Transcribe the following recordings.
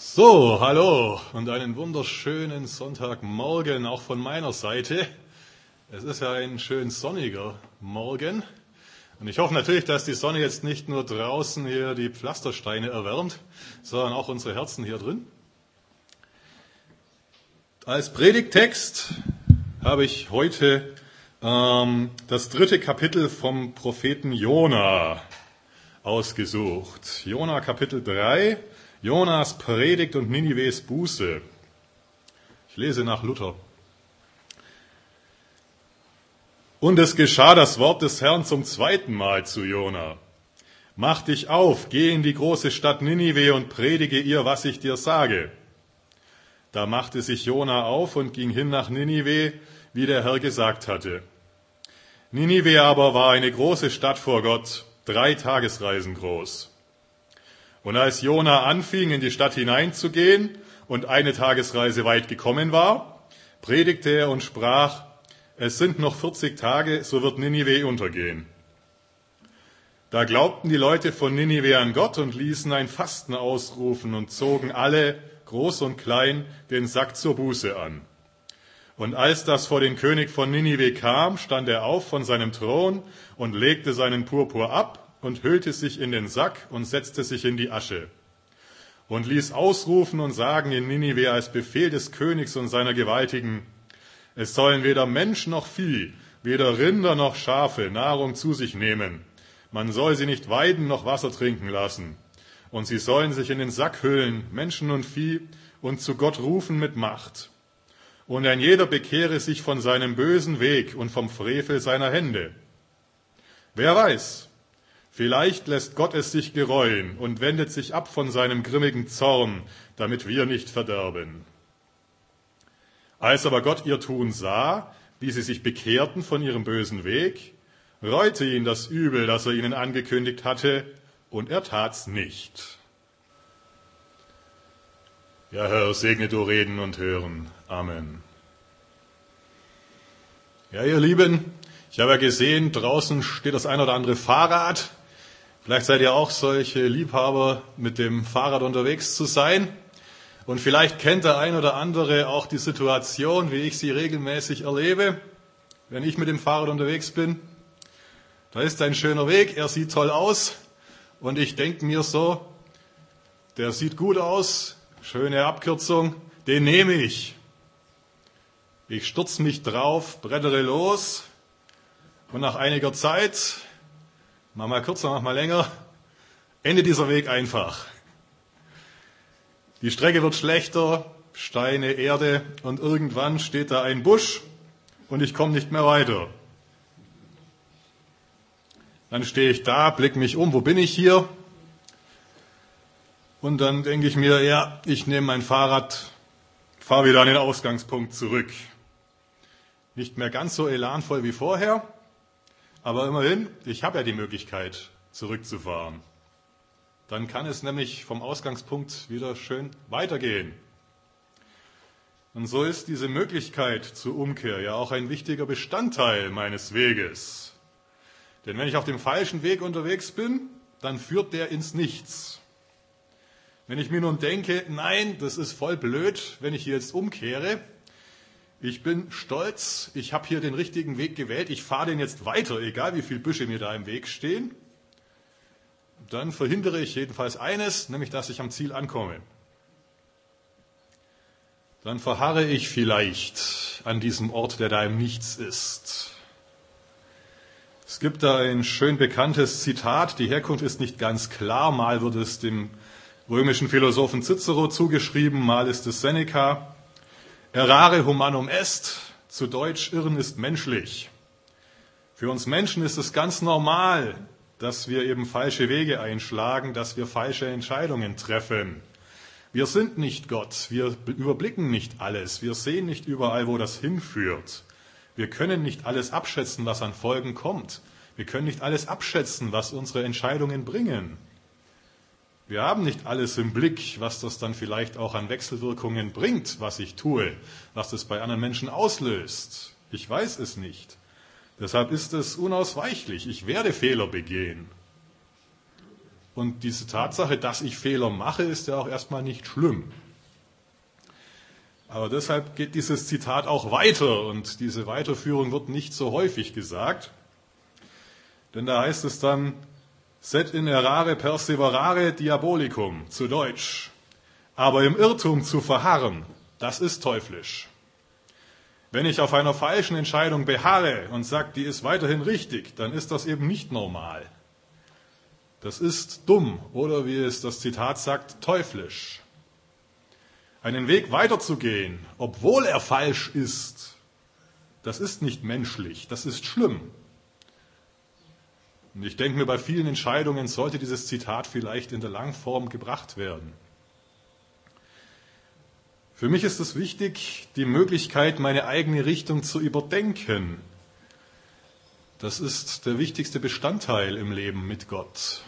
So, hallo und einen wunderschönen Sonntagmorgen auch von meiner Seite. Es ist ja ein schön sonniger Morgen und ich hoffe natürlich, dass die Sonne jetzt nicht nur draußen hier die Pflastersteine erwärmt, sondern auch unsere Herzen hier drin. Als Predigttext habe ich heute das 3. Kapitel vom Propheten Jona ausgesucht. Jona Kapitel 3. Jonas Predigt und Ninives Buße. Ich lese nach Luther. Und es geschah das Wort des Herrn zum 2. Mal zu Jona. Mach dich auf, geh in die große Stadt Ninive und predige ihr, was ich dir sage. Da machte sich Jona auf und ging hin nach Ninive, wie der Herr gesagt hatte. Ninive aber war eine große Stadt vor Gott, 3 Tagesreisen groß. Und als Jona anfing, in die Stadt hineinzugehen und 1 Tagesreise weit gekommen war, predigte er und sprach, es sind noch 40 Tage, so wird Ninive untergehen. Da glaubten die Leute von Ninive an Gott und ließen ein Fasten ausrufen und zogen alle, groß und klein, den Sack zur Buße an. Und als das vor den König von Ninive kam, stand er auf von seinem Thron und legte seinen Purpur ab und hüllte sich in den Sack und setzte sich in die Asche und ließ ausrufen und sagen in Ninive als Befehl des Königs und seiner Gewaltigen, es sollen weder Mensch noch Vieh, weder Rinder noch Schafe Nahrung zu sich nehmen. Man soll sie nicht weiden noch Wasser trinken lassen. Und sie sollen sich in den Sack hüllen, Menschen und Vieh, und zu Gott rufen mit Macht. Und ein jeder bekehre sich von seinem bösen Weg und vom Frevel seiner Hände. Wer weiß, vielleicht lässt Gott es sich gereuen und wendet sich ab von seinem grimmigen Zorn, damit wir nicht verderben. Als aber Gott ihr Tun sah, wie sie sich bekehrten von ihrem bösen Weg, reute ihn das Übel, das er ihnen angekündigt hatte, und er tat's nicht. Ja, Herr, segne du Reden und Hören. Amen. Ja, ihr Lieben, ich habe ja gesehen, draußen steht das ein oder andere Fahrrad. Vielleicht seid ihr auch solche Liebhaber, mit dem Fahrrad unterwegs zu sein. Und vielleicht kennt der ein oder andere auch die Situation, wie ich sie regelmäßig erlebe, wenn ich mit dem Fahrrad unterwegs bin. Da ist ein schöner Weg, er sieht toll aus. Und ich denke mir so, der sieht gut aus, schöne Abkürzung, den nehme ich. Ich stürze mich drauf, brettere los und nach einiger Zeit, mach mal kürzer, mach mal länger, endet dieser Weg einfach. Die Strecke wird schlechter, Steine, Erde und irgendwann steht da ein Busch und ich komme nicht mehr weiter. Dann stehe ich da, blicke mich um, wo bin ich hier? Und dann denke ich mir, ja, ich nehme mein Fahrrad, fahre wieder an den Ausgangspunkt zurück. Nicht mehr ganz so elanvoll wie vorher, aber immerhin, ich habe ja die Möglichkeit, zurückzufahren. Dann kann es nämlich vom Ausgangspunkt wieder schön weitergehen. Und so ist diese Möglichkeit zur Umkehr ja auch ein wichtiger Bestandteil meines Weges. Denn wenn ich auf dem falschen Weg unterwegs bin, dann führt der ins Nichts. Wenn ich mir nun denke, nein, das ist voll blöd, wenn ich hier jetzt umkehre, ich bin stolz, ich habe hier den richtigen Weg gewählt, ich fahre den jetzt weiter, egal wie viele Büsche mir da im Weg stehen, dann verhindere ich jedenfalls eines, nämlich dass ich am Ziel ankomme. Dann verharre ich vielleicht an diesem Ort, der da im Nichts ist. Es gibt da ein schön bekanntes Zitat, die Herkunft ist nicht ganz klar, mal wird es dem römischen Philosophen Cicero zugeschrieben, mal ist es Seneca. Errare humanum est, zu Deutsch, Irren ist menschlich. Für uns Menschen ist es ganz normal, dass wir eben falsche Wege einschlagen, dass wir falsche Entscheidungen treffen. Wir sind nicht Gott, wir überblicken nicht alles, wir sehen nicht überall, wo das hinführt. Wir können nicht alles abschätzen, was an Folgen kommt. Wir können nicht alles abschätzen, was unsere Entscheidungen bringen. Wir haben nicht alles im Blick, was das dann vielleicht auch an Wechselwirkungen bringt, was ich tue, was das bei anderen Menschen auslöst. Ich weiß es nicht. Deshalb ist es unausweichlich. Ich werde Fehler begehen. Und diese Tatsache, dass ich Fehler mache, ist ja auch erstmal nicht schlimm. Aber deshalb geht dieses Zitat auch weiter und diese Weiterführung wird nicht so häufig gesagt. Denn da heißt es dann, sed in errare perseverare diabolicum, zu Deutsch. Aber im Irrtum zu verharren, das ist teuflisch. Wenn ich auf einer falschen Entscheidung beharre und sage, die ist weiterhin richtig, dann ist das eben nicht normal. Das ist dumm oder wie es das Zitat sagt, teuflisch. Einen Weg weiterzugehen, obwohl er falsch ist, das ist nicht menschlich, das ist schlimm. Und ich denke mir, bei vielen Entscheidungen sollte dieses Zitat vielleicht in der Langform gebracht werden. Für mich ist es wichtig, die Möglichkeit, meine eigene Richtung zu überdenken. Das ist der wichtigste Bestandteil im Leben mit Gott.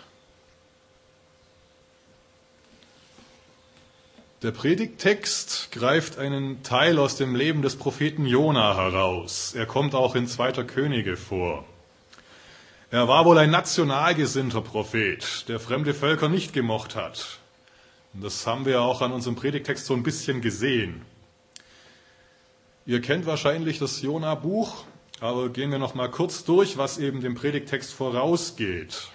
Der Predigttext greift einen Teil aus dem Leben des Propheten Jona heraus. Er kommt auch in 2. Könige vor. Er war wohl ein national gesinnter Prophet, der fremde Völker nicht gemocht hat. Und das haben wir auch an unserem Predigttext so ein bisschen gesehen. Ihr kennt wahrscheinlich das Jona-Buch, aber gehen wir noch mal kurz durch, was eben dem Predigttext vorausgeht.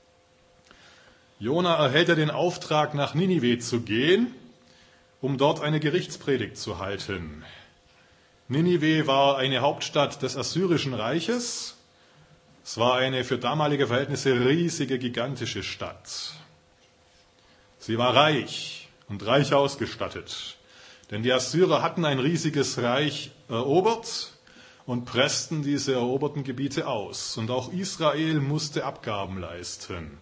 Jona erhält ja den Auftrag, nach Ninive zu gehen, um dort eine Gerichtspredigt zu halten. Ninive war eine Hauptstadt des Assyrischen Reiches. Es war eine für damalige Verhältnisse riesige, gigantische Stadt. Sie war reich und reich ausgestattet, denn die Assyrer hatten ein riesiges Reich erobert und pressten diese eroberten Gebiete aus. Und auch Israel musste Abgaben leisten.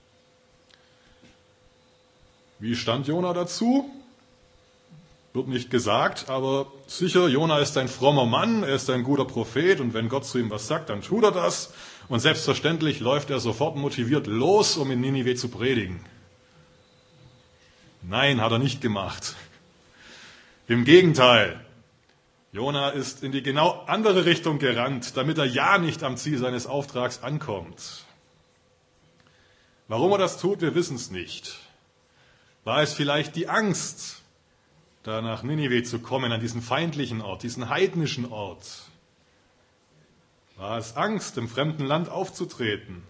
Wie stand Jona dazu? Wird nicht gesagt, aber sicher, Jona ist ein frommer Mann, er ist ein guter Prophet und wenn Gott zu ihm was sagt, dann tut er das. Und selbstverständlich läuft er sofort motiviert los, um in Ninive zu predigen. Nein, hat er nicht gemacht. Im Gegenteil, Jona ist in die genau andere Richtung gerannt, damit er ja nicht am Ziel seines Auftrags ankommt. Warum er das tut, wir wissen es nicht. War es vielleicht die Angst, da nach Ninive zu kommen, an diesen feindlichen Ort, diesen heidnischen Ort? War es Angst, im fremden Land aufzutreten?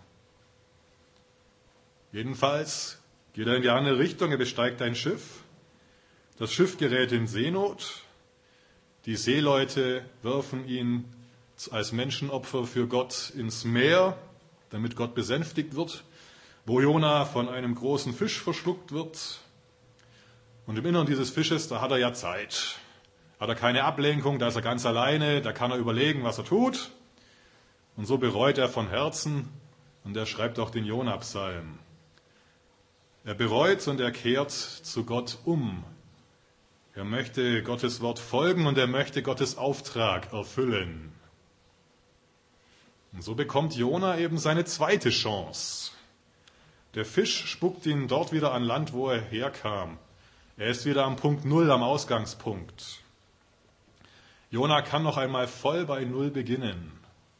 Jedenfalls geht er in die andere Richtung, er besteigt ein Schiff. Das Schiff gerät in Seenot. Die Seeleute werfen ihn als Menschenopfer für Gott ins Meer, damit Gott besänftigt wird, wo Jona von einem großen Fisch verschluckt wird. Und im Innern dieses Fisches, da hat er ja Zeit. Hat er keine Ablenkung, da ist er ganz alleine, da kann er überlegen, was er tut. Und so bereut er von Herzen und er schreibt auch den Jona-Psalm. Er bereut und er kehrt zu Gott um. Er möchte Gottes Wort folgen und er möchte Gottes Auftrag erfüllen. Und so bekommt Jona eben seine zweite Chance. Der Fisch spuckt ihn dort wieder an Land, wo er herkam. Er ist wieder am Punkt Null, am Ausgangspunkt. Jona kann noch einmal voll bei Null beginnen.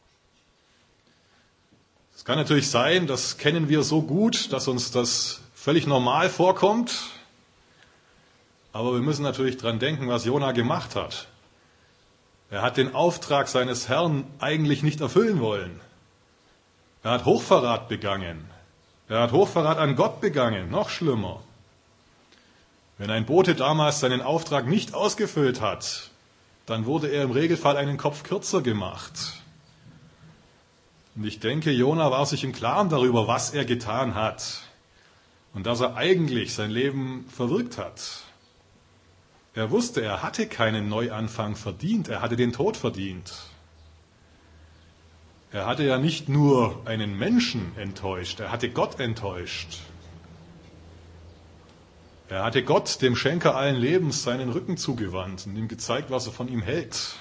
Es kann natürlich sein, das kennen wir so gut, dass uns das völlig normal vorkommt. Aber wir müssen natürlich dran denken, was Jona gemacht hat. Er hat den Auftrag seines Herrn eigentlich nicht erfüllen wollen. Er hat Hochverrat begangen. Er hat Hochverrat an Gott begangen, noch schlimmer. Wenn ein Bote damals seinen Auftrag nicht ausgefüllt hat, dann wurde er im Regelfall einen Kopf kürzer gemacht. Und ich denke, Jona war sich im Klaren darüber, was er getan hat und dass er eigentlich sein Leben verwirkt hat. Er wusste, er hatte keinen Neuanfang verdient, er hatte den Tod verdient. Er hatte ja nicht nur einen Menschen enttäuscht, er hatte Gott enttäuscht. Er hatte Gott, dem Schenker allen Lebens, seinen Rücken zugewandt und ihm gezeigt, was er von ihm hält.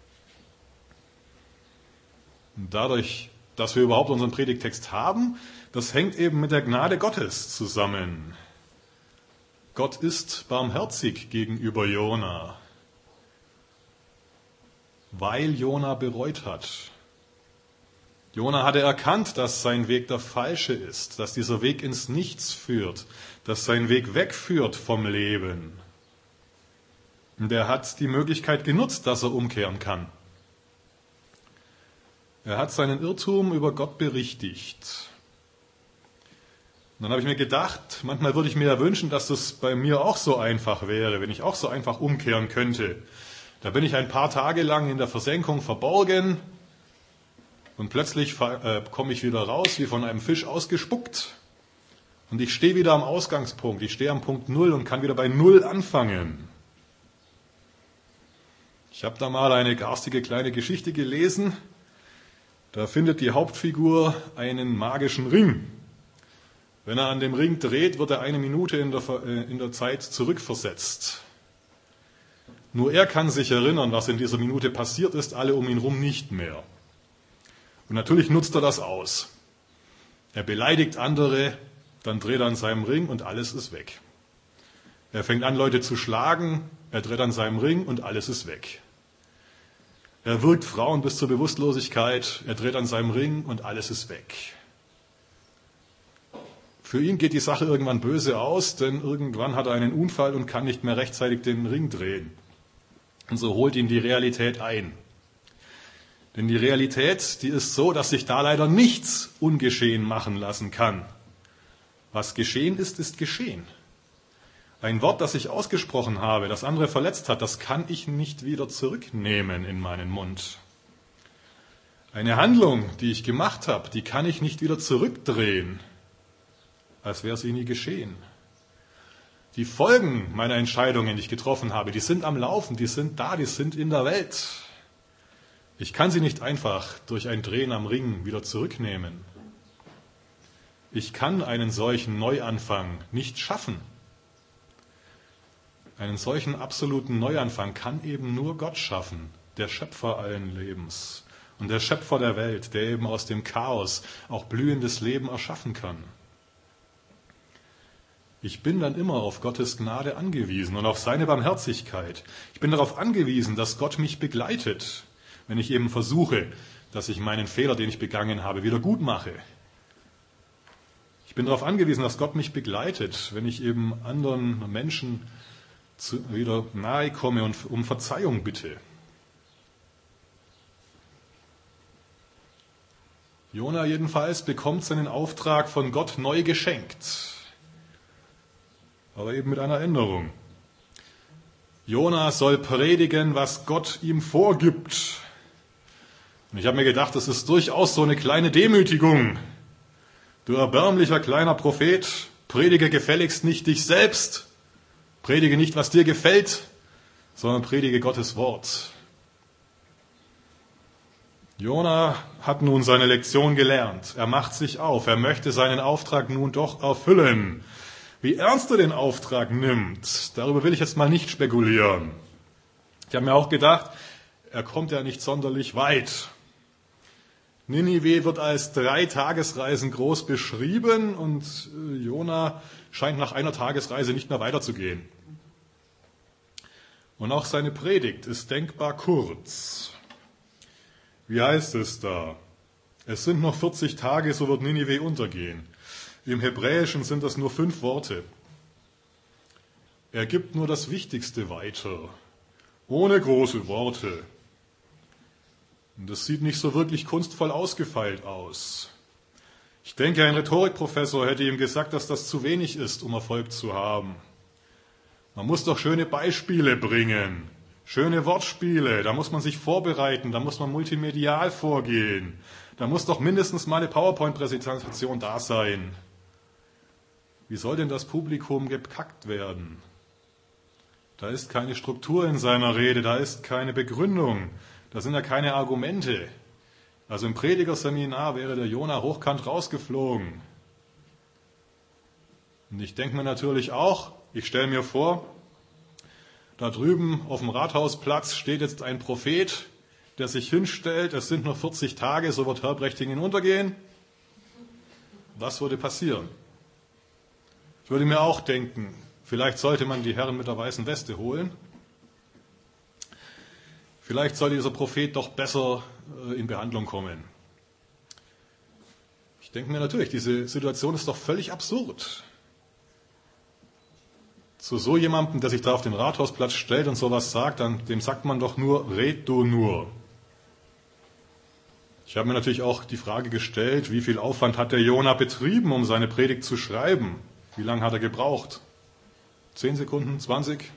Und dadurch, dass wir überhaupt unseren Predigtext haben, das hängt eben mit der Gnade Gottes zusammen. Gott ist barmherzig gegenüber Jona, weil Jona bereut hat. Jona hatte erkannt, dass sein Weg der falsche ist, dass dieser Weg ins Nichts führt, dass sein Weg wegführt vom Leben. Und er hat die Möglichkeit genutzt, dass er umkehren kann. Er hat seinen Irrtum über Gott berichtigt. Und dann habe ich mir gedacht, manchmal würde ich mir ja wünschen, dass das bei mir auch so einfach wäre, wenn ich auch so einfach umkehren könnte. Da bin ich ein paar Tage lang in der Versenkung verborgen und plötzlich komme ich wieder raus, wie von einem Fisch ausgespuckt. Und ich stehe wieder am Ausgangspunkt, ich stehe am Punkt Null und kann wieder bei Null anfangen. Ich habe da mal eine garstige kleine Geschichte gelesen. Da findet die Hauptfigur einen magischen Ring. Wenn er an dem Ring dreht, wird er 1 Minute in der Zeit zurückversetzt. Nur er kann sich erinnern, was in dieser Minute passiert ist, alle um ihn herum nicht mehr. Und natürlich nutzt er das aus. Er beleidigt andere, dann dreht er an seinem Ring und alles ist weg. Er fängt an, Leute zu schlagen, er dreht an seinem Ring und alles ist weg. Er wirkt Frauen bis zur Bewusstlosigkeit, er dreht an seinem Ring und alles ist weg. Für ihn geht die Sache irgendwann böse aus, denn irgendwann hat er einen Unfall und kann nicht mehr rechtzeitig den Ring drehen. Und so holt ihn die Realität ein. Denn die Realität, die ist so, dass sich da leider nichts ungeschehen machen lassen kann. Was geschehen ist, ist geschehen. Ein Wort, das ich ausgesprochen habe, das andere verletzt hat, das kann ich nicht wieder zurücknehmen in meinen Mund. Eine Handlung, die ich gemacht habe, die kann ich nicht wieder zurückdrehen, als wäre sie nie geschehen. Die Folgen meiner Entscheidungen, die ich getroffen habe, die sind am Laufen, die sind da, die sind in der Welt. Ich kann sie nicht einfach durch ein Drehen am Ring wieder zurücknehmen. Ich kann einen solchen Neuanfang nicht schaffen. Einen solchen absoluten Neuanfang kann eben nur Gott schaffen, der Schöpfer allen Lebens und der Schöpfer der Welt, der eben aus dem Chaos auch blühendes Leben erschaffen kann. Ich bin dann immer auf Gottes Gnade angewiesen und auf seine Barmherzigkeit. Ich bin darauf angewiesen, dass Gott mich begleitet, wenn ich eben versuche, dass ich meinen Fehler, den ich begangen habe, wieder gut mache. Ich bin darauf angewiesen, dass Gott mich begleitet, wenn ich eben anderen Menschen wieder nahe komme und um Verzeihung bitte. Jona jedenfalls bekommt seinen Auftrag von Gott neu geschenkt. Aber eben mit einer Änderung. Jona soll predigen, was Gott ihm vorgibt. Und ich habe mir gedacht, das ist durchaus so eine kleine Demütigung. Du erbärmlicher kleiner Prophet, predige gefälligst nicht dich selbst. Predige nicht, was dir gefällt, sondern predige Gottes Wort. Jona hat nun seine Lektion gelernt. Er macht sich auf. Er möchte seinen Auftrag nun doch erfüllen. Wie ernst er den Auftrag nimmt, darüber will ich jetzt mal nicht spekulieren. Ich habe mir auch gedacht, er kommt ja nicht sonderlich weit. Ninive wird als 3 Tagesreisen groß beschrieben und Jona scheint nach einer Tagesreise nicht mehr weiterzugehen. Und auch seine Predigt ist denkbar kurz. Wie heißt es da? Es sind noch 40 Tage, so wird Ninive untergehen. Im Hebräischen sind das nur 5 Worte. Er gibt nur das Wichtigste weiter, ohne große Worte. Und das sieht nicht so wirklich kunstvoll ausgefeilt aus. Ich denke, ein Rhetorikprofessor hätte ihm gesagt, dass das zu wenig ist, um Erfolg zu haben. Man muss doch schöne Beispiele bringen, schöne Wortspiele, da muss man sich vorbereiten, da muss man multimedial vorgehen, da muss doch mindestens mal eine PowerPoint-Präsentation da sein. Wie soll denn das Publikum gepackt werden? Da ist keine Struktur in seiner Rede, da ist keine Begründung, da sind ja keine Argumente. Also im Predigerseminar wäre der Jona hochkant rausgeflogen. Und ich denke mir natürlich auch, ich stelle mir vor, da drüben auf dem Rathausplatz steht jetzt ein Prophet, der sich hinstellt, es sind noch 40 Tage, so wird Herbrechtingen untergehen. Was würde passieren? Ich würde mir auch denken, vielleicht sollte man die Herren mit der weißen Weste holen. Vielleicht sollte dieser Prophet doch besser in Behandlung kommen. Ich denke mir natürlich, diese Situation ist doch völlig absurd. Zu so jemandem, der sich da auf den Rathausplatz stellt und sowas sagt, dem sagt man doch nur, red du nur. Ich habe mir natürlich auch die Frage gestellt, wie viel Aufwand hat der Jona betrieben, um seine Predigt zu schreiben? Wie lange hat er gebraucht? 10 Sekunden, 20?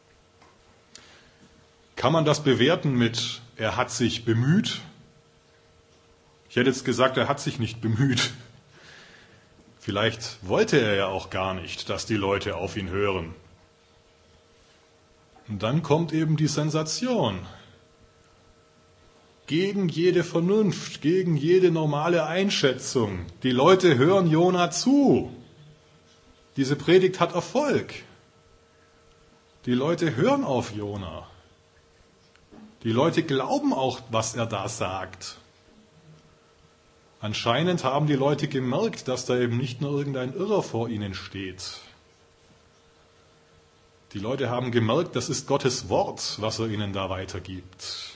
Kann man das bewerten mit, er hat sich bemüht? Ich hätte jetzt gesagt, er hat sich nicht bemüht. Vielleicht wollte er ja auch gar nicht, dass die Leute auf ihn hören. Und dann kommt eben die Sensation. Gegen jede Vernunft, gegen jede normale Einschätzung. Die Leute hören Jona zu. Diese Predigt hat Erfolg. Die Leute hören auf Jona. Die Leute glauben auch, was er da sagt. Anscheinend haben die Leute gemerkt, dass da eben nicht nur irgendein Irrer vor ihnen steht. Die Leute haben gemerkt, das ist Gottes Wort, was er ihnen da weitergibt.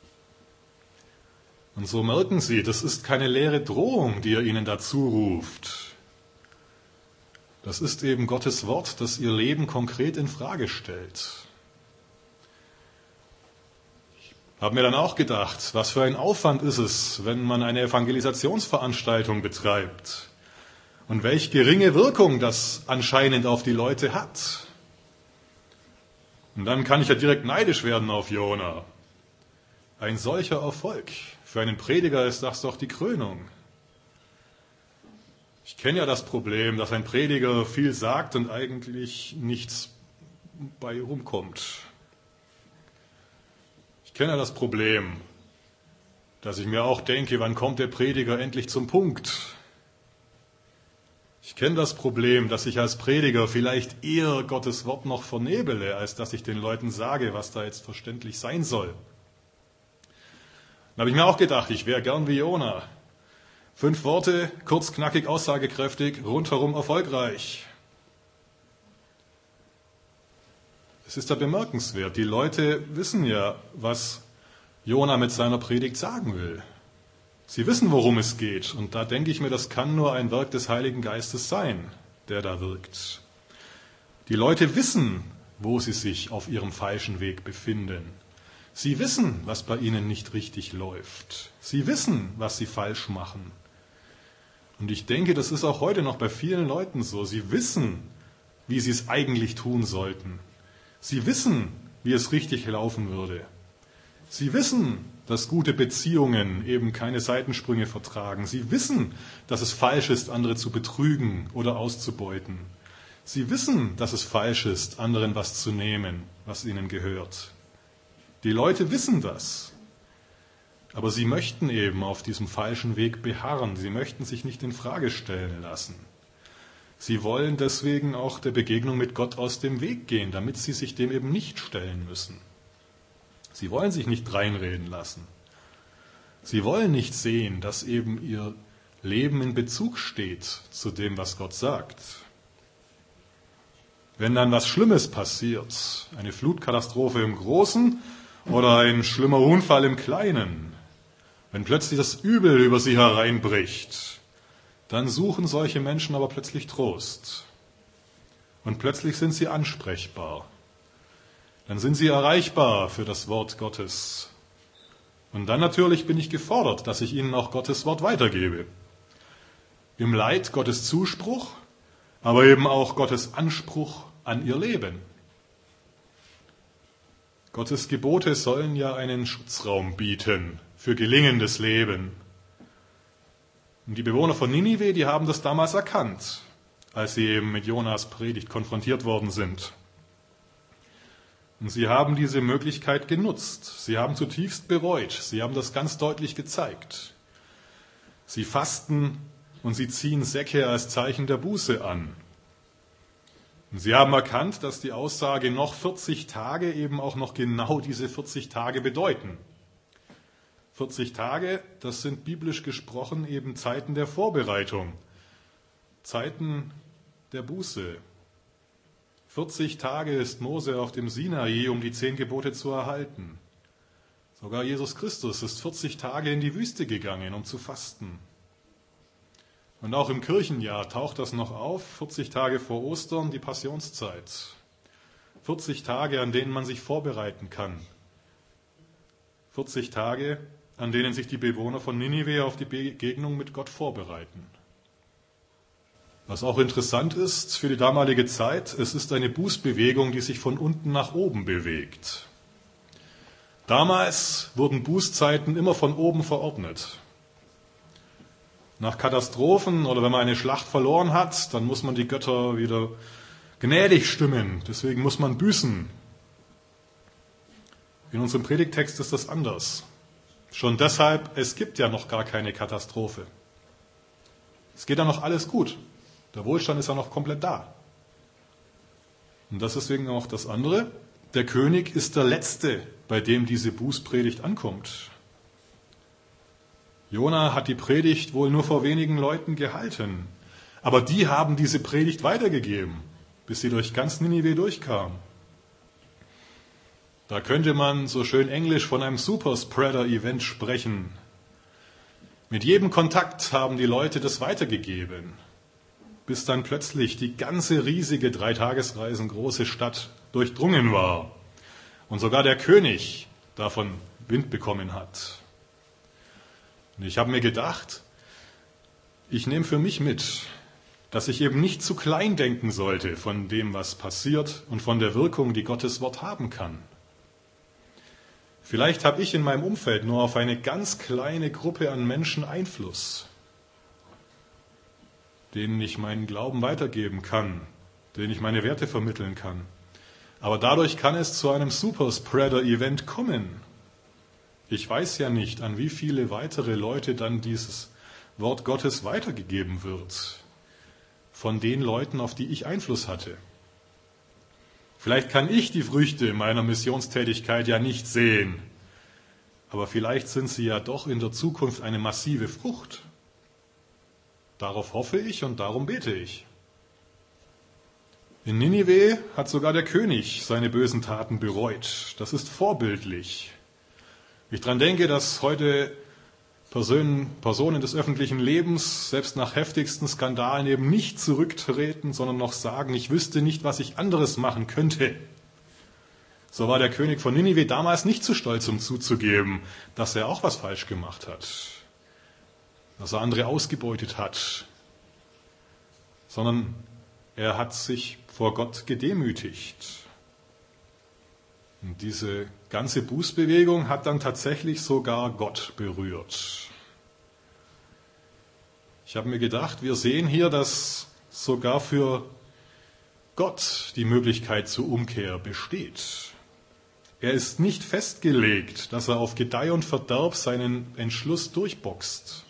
Und so merken sie, das ist keine leere Drohung, die er ihnen dazu ruft. Das ist eben Gottes Wort, das ihr Leben konkret in Frage stellt. Ich habe mir dann auch gedacht, was für ein Aufwand ist es, wenn man eine Evangelisationsveranstaltung betreibt und welch geringe Wirkung das anscheinend auf die Leute hat. Und dann kann ich ja direkt neidisch werden auf Jona. Ein solcher Erfolg. Für einen Prediger ist das doch die Krönung. Ich kenne ja das Problem, dass ein Prediger viel sagt und eigentlich nichts bei rumkommt. Ich kenne ja das Problem, dass ich mir auch denke, wann kommt der Prediger endlich zum Punkt? Ich kenne das Problem, dass ich als Prediger vielleicht eher Gottes Wort noch vernebele, als dass ich den Leuten sage, was da jetzt verständlich sein soll. Dann habe ich mir auch gedacht, ich wäre gern wie Jona. 5 Worte, kurz, knackig, aussagekräftig, rundherum erfolgreich. Es ist ja bemerkenswert, die Leute wissen ja, was Jona mit seiner Predigt sagen will. Sie wissen, worum es geht. Und da denke ich mir, das kann nur ein Werk des Heiligen Geistes sein, der da wirkt. Die Leute wissen, wo sie sich auf ihrem falschen Weg befinden. Sie wissen, was bei ihnen nicht richtig läuft. Sie wissen, was sie falsch machen. Und ich denke, das ist auch heute noch bei vielen Leuten so. Sie wissen, wie sie es eigentlich tun sollten. Sie wissen, wie es richtig laufen würde. Sie wissen, dass gute Beziehungen eben keine Seitensprünge vertragen. Sie wissen, dass es falsch ist, andere zu betrügen oder auszubeuten. Sie wissen, dass es falsch ist, anderen was zu nehmen, was ihnen gehört. Die Leute wissen das. Aber sie möchten eben auf diesem falschen Weg beharren. Sie möchten sich nicht in Frage stellen lassen. Sie wollen deswegen auch der Begegnung mit Gott aus dem Weg gehen, damit sie sich dem eben nicht stellen müssen. Sie wollen sich nicht reinreden lassen. Sie wollen nicht sehen, dass eben ihr Leben in Bezug steht zu dem, was Gott sagt. Wenn dann was Schlimmes passiert, eine Flutkatastrophe im Großen oder ein schlimmer Unfall im Kleinen, wenn plötzlich das Übel über sie hereinbricht, dann suchen solche Menschen aber plötzlich Trost. Und plötzlich sind sie ansprechbar. Dann sind sie erreichbar für das Wort Gottes. Und dann natürlich bin ich gefordert, dass ich ihnen auch Gottes Wort weitergebe. Im Leid Gottes Zuspruch, aber eben auch Gottes Anspruch an ihr Leben. Gottes Gebote sollen ja einen Schutzraum bieten für gelingendes Leben. Und die Bewohner von Ninive, die haben das damals erkannt, als sie eben mit Jonas Predigt konfrontiert worden sind. Und sie haben diese Möglichkeit genutzt. Sie haben zutiefst bereut. Sie haben das ganz deutlich gezeigt. Sie fasten und sie ziehen Säcke als Zeichen der Buße an. Und sie haben erkannt, dass die Aussage noch 40 Tage eben auch noch genau diese 40 Tage bedeuten. 40 Tage, das sind biblisch gesprochen eben Zeiten der Vorbereitung, Zeiten der Buße. 40 Tage ist Mose auf dem Sinai, um die 10 Gebote zu erhalten. Sogar Jesus Christus ist 40 Tage in die Wüste gegangen, um zu fasten. Und auch im Kirchenjahr taucht das noch auf, 40 Tage vor Ostern, die Passionszeit. 40 Tage, an denen man sich vorbereiten kann. 40 Tage, an denen sich die Bewohner von Ninive auf die Begegnung mit Gott vorbereiten. Was auch interessant ist für die damalige Zeit, es ist eine Bußbewegung, die sich von unten nach oben bewegt. Damals wurden Bußzeiten immer von oben verordnet. Nach Katastrophen oder wenn man eine Schlacht verloren hat, dann muss man die Götter wieder gnädig stimmen. Deswegen muss man büßen. In unserem Predigttext ist das anders. Schon deshalb, es gibt ja noch gar keine Katastrophe. Es geht ja noch alles gut. Der Wohlstand ist ja noch komplett da. Und das ist deswegen auch das andere. Der König ist der Letzte, bei dem diese Bußpredigt ankommt. Jona hat die Predigt wohl nur vor wenigen Leuten gehalten. Aber die haben diese Predigt weitergegeben, bis sie durch ganz Ninive durchkam. Da könnte man so schön englisch von einem Superspreader-Event sprechen. Mit jedem Kontakt haben die Leute das weitergegeben, bis dann plötzlich die ganze riesige 3-Tagesreisen große Stadt durchdrungen war und sogar der König davon Wind bekommen hat. Und ich habe mir gedacht, ich nehme für mich mit, dass ich eben nicht zu klein denken sollte von dem, was passiert und von der Wirkung, die Gottes Wort haben kann. Vielleicht habe ich in meinem Umfeld nur auf eine ganz kleine Gruppe an Menschen Einfluss, denen ich meinen Glauben weitergeben kann, denen ich meine Werte vermitteln kann. Aber dadurch kann es zu einem Superspreader-Event kommen. Ich weiß ja nicht, an wie viele weitere Leute dann dieses Wort Gottes weitergegeben wird, von den Leuten, auf die ich Einfluss hatte. Vielleicht kann ich die Früchte meiner Missionstätigkeit ja nicht sehen, aber vielleicht sind sie ja doch in der Zukunft eine massive Frucht. Darauf hoffe ich und darum bete ich. In Ninive hat sogar der König seine bösen Taten bereut. Das ist vorbildlich. Ich daran denke, dass heute Personen des öffentlichen Lebens selbst nach heftigsten Skandalen eben nicht zurücktreten, sondern noch sagen, ich wüsste nicht, was ich anderes machen könnte. So war der König von Ninive damals nicht zu stolz, um zuzugeben, dass er auch was falsch gemacht hat, dass er andere ausgebeutet hat, sondern er hat sich vor Gott gedemütigt. Und diese ganze Bußbewegung hat dann tatsächlich sogar Gott berührt. Ich habe mir gedacht, wir sehen hier, dass sogar für Gott die Möglichkeit zur Umkehr besteht. Er ist nicht festgelegt, dass er auf Gedeih und Verderb seinen Entschluss durchboxt.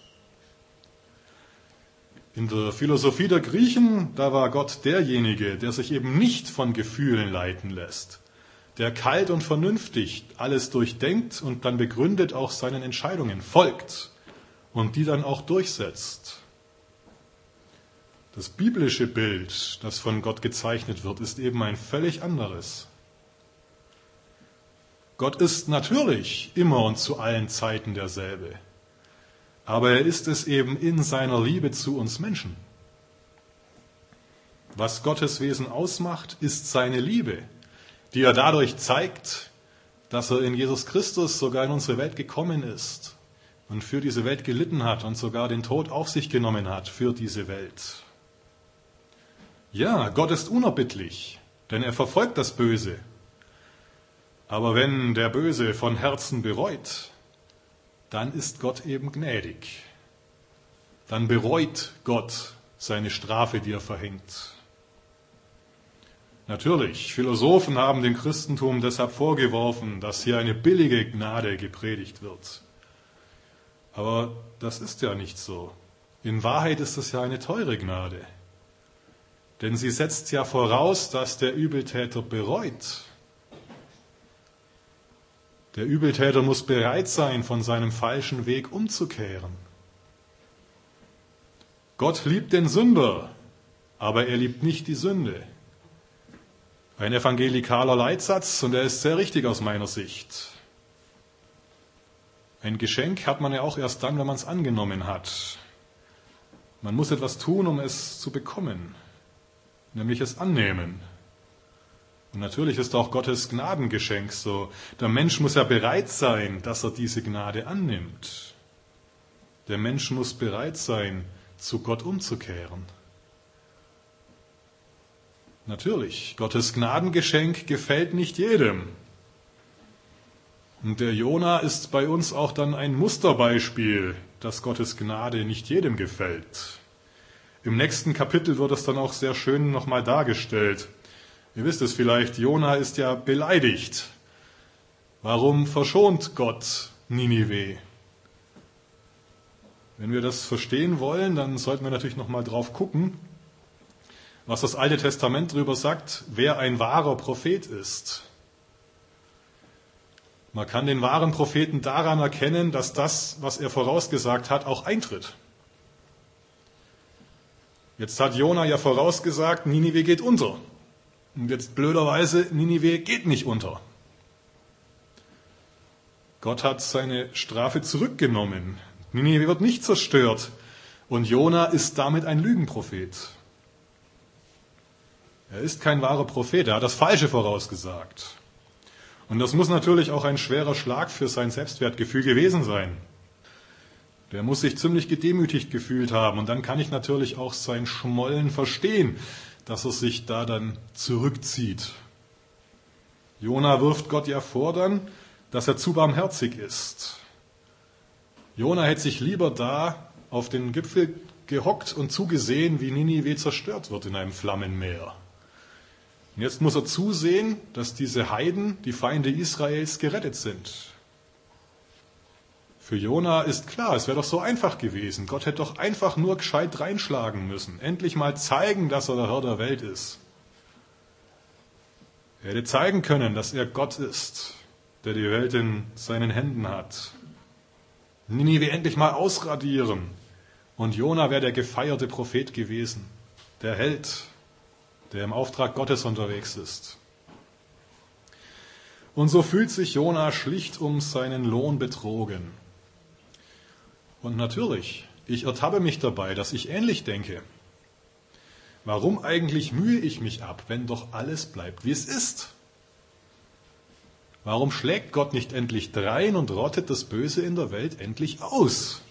In der Philosophie der Griechen, da war Gott derjenige, der sich eben nicht von Gefühlen leiten lässt, der kalt und vernünftig alles durchdenkt und dann begründet auch seinen Entscheidungen, folgt und die dann auch durchsetzt. Das biblische Bild, das von Gott gezeichnet wird, ist eben ein völlig anderes. Gott ist natürlich immer und zu allen Zeiten derselbe, aber er ist es eben in seiner Liebe zu uns Menschen. Was Gottes Wesen ausmacht, ist seine Liebe, die er dadurch zeigt, dass er in Jesus Christus sogar in unsere Welt gekommen ist und für diese Welt gelitten hat und sogar den Tod auf sich genommen hat für diese Welt. Ja, Gott ist unerbittlich, denn er verfolgt das Böse. Aber wenn der Böse von Herzen bereut, dann ist Gott eben gnädig. Dann bereut Gott seine Strafe, die er verhängt. Natürlich, Philosophen haben dem Christentum deshalb vorgeworfen, dass hier eine billige Gnade gepredigt wird. Aber das ist ja nicht so. In Wahrheit ist es ja eine teure Gnade. Denn sie setzt ja voraus, dass der Übeltäter bereut. Der Übeltäter muss bereit sein, von seinem falschen Weg umzukehren. Gott liebt den Sünder, aber er liebt nicht die Sünde. Ein evangelikaler Leitsatz, und er ist sehr richtig aus meiner Sicht. Ein Geschenk hat man ja auch erst dann, wenn man es angenommen hat. Man muss etwas tun, um es zu bekommen, nämlich es annehmen. Und natürlich ist auch Gottes Gnadengeschenk so. Der Mensch muss ja bereit sein, dass er diese Gnade annimmt. Der Mensch muss bereit sein, zu Gott umzukehren. Natürlich, Gottes Gnadengeschenk gefällt nicht jedem. Und der Jona ist bei uns auch dann ein Musterbeispiel, dass Gottes Gnade nicht jedem gefällt. Im nächsten Kapitel wird es dann auch sehr schön nochmal dargestellt. Ihr wisst es vielleicht, Jona ist ja beleidigt. Warum verschont Gott Ninive? Wenn wir das verstehen wollen, dann sollten wir natürlich nochmal drauf gucken, was das Alte Testament darüber sagt, wer ein wahrer Prophet ist. Man kann den wahren Propheten daran erkennen, dass das, was er vorausgesagt hat, auch eintritt. Jetzt hat Jona ja vorausgesagt, Ninive geht unter. Und jetzt blöderweise, Ninive geht nicht unter. Gott hat seine Strafe zurückgenommen. Ninive wird nicht zerstört. Und Jona ist damit ein Lügenprophet. Er ist kein wahrer Prophet, er hat das Falsche vorausgesagt. Und das muss natürlich auch ein schwerer Schlag für sein Selbstwertgefühl gewesen sein. Der muss sich ziemlich gedemütigt gefühlt haben. Und dann kann ich natürlich auch sein Schmollen verstehen, dass er sich da dann zurückzieht. Jona wirft Gott ja vor dann, dass er zu barmherzig ist. Jona hätte sich lieber da auf den Gipfel gehockt und zugesehen, wie Ninive zerstört wird in einem Flammenmeer. Und jetzt muss er zusehen, dass diese Heiden, die Feinde Israels, gerettet sind. Für Jona ist klar, es wäre doch so einfach gewesen. Gott hätte doch einfach nur gescheit reinschlagen müssen. Endlich mal zeigen, dass er der Herr der Welt ist. Er hätte zeigen können, dass er Gott ist, der die Welt in seinen Händen hat. Ninive endlich mal ausradieren. Und Jona wäre der gefeierte Prophet gewesen, der Held, der im Auftrag Gottes unterwegs ist. Und so fühlt sich Jona schlicht um seinen Lohn betrogen. Und natürlich, ich ertappe mich dabei, dass ich ähnlich denke. Warum eigentlich mühe ich mich ab, wenn doch alles bleibt, wie es ist? Warum schlägt Gott nicht endlich drein und rottet das Böse in der Welt endlich aus?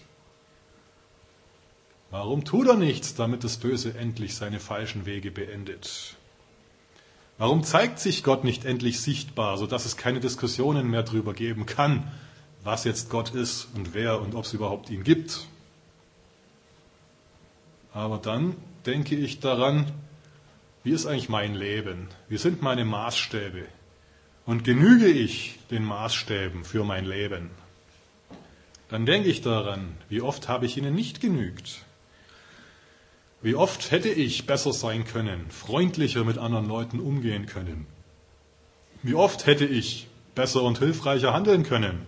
Warum tut er nichts, damit das Böse endlich seine falschen Wege beendet? Warum zeigt sich Gott nicht endlich sichtbar, sodass es keine Diskussionen mehr darüber geben kann, was jetzt Gott ist und wer und ob es überhaupt ihn gibt? Aber dann denke ich daran, wie ist eigentlich mein Leben? Wie sind meine Maßstäbe? Und genüge ich den Maßstäben für mein Leben? Dann denke ich daran, wie oft habe ich ihnen nicht genügt? Wie oft hätte ich besser sein können, freundlicher mit anderen Leuten umgehen können? Wie oft hätte ich besser und hilfreicher handeln können?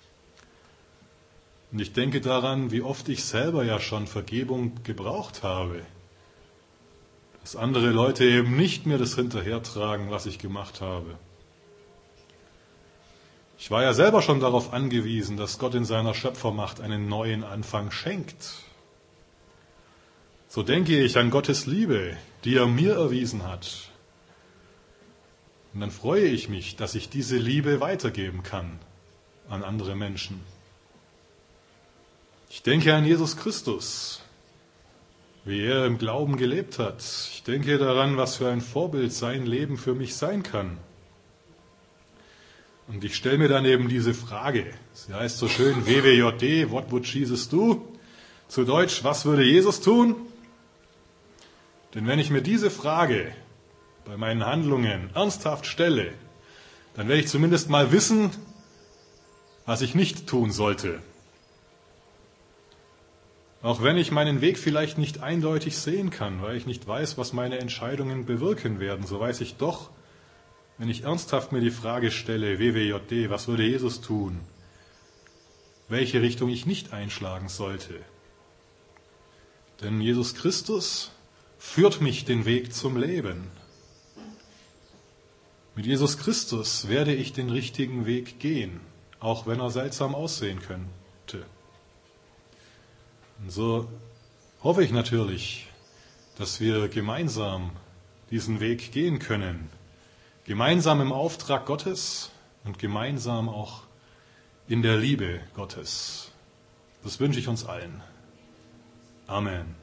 Und ich denke daran, wie oft ich selber ja schon Vergebung gebraucht habe. Dass andere Leute eben nicht mehr das hinterhertragen, was ich gemacht habe. Ich war ja selber schon darauf angewiesen, dass Gott in seiner Schöpfermacht einen neuen Anfang schenkt. So denke ich an Gottes Liebe, die er mir erwiesen hat. Und dann freue ich mich, dass ich diese Liebe weitergeben kann an andere Menschen. Ich denke an Jesus Christus, wie er im Glauben gelebt hat. Ich denke daran, was für ein Vorbild sein Leben für mich sein kann. Und ich stelle mir dann eben diese Frage. Sie heißt so schön WWJD, What would Jesus do? Zu Deutsch, was würde Jesus tun? Denn wenn ich mir diese Frage bei meinen Handlungen ernsthaft stelle, dann werde ich zumindest mal wissen, was ich nicht tun sollte. Auch wenn ich meinen Weg vielleicht nicht eindeutig sehen kann, weil ich nicht weiß, was meine Entscheidungen bewirken werden, so weiß ich doch, wenn ich ernsthaft mir die Frage stelle, WWJD, was würde Jesus tun, welche Richtung ich nicht einschlagen sollte. Denn Jesus Christus führt mich den Weg zum Leben. Mit Jesus Christus werde ich den richtigen Weg gehen, auch wenn er seltsam aussehen könnte. Und so hoffe ich natürlich, dass wir gemeinsam diesen Weg gehen können. Gemeinsam im Auftrag Gottes und gemeinsam auch in der Liebe Gottes. Das wünsche ich uns allen. Amen.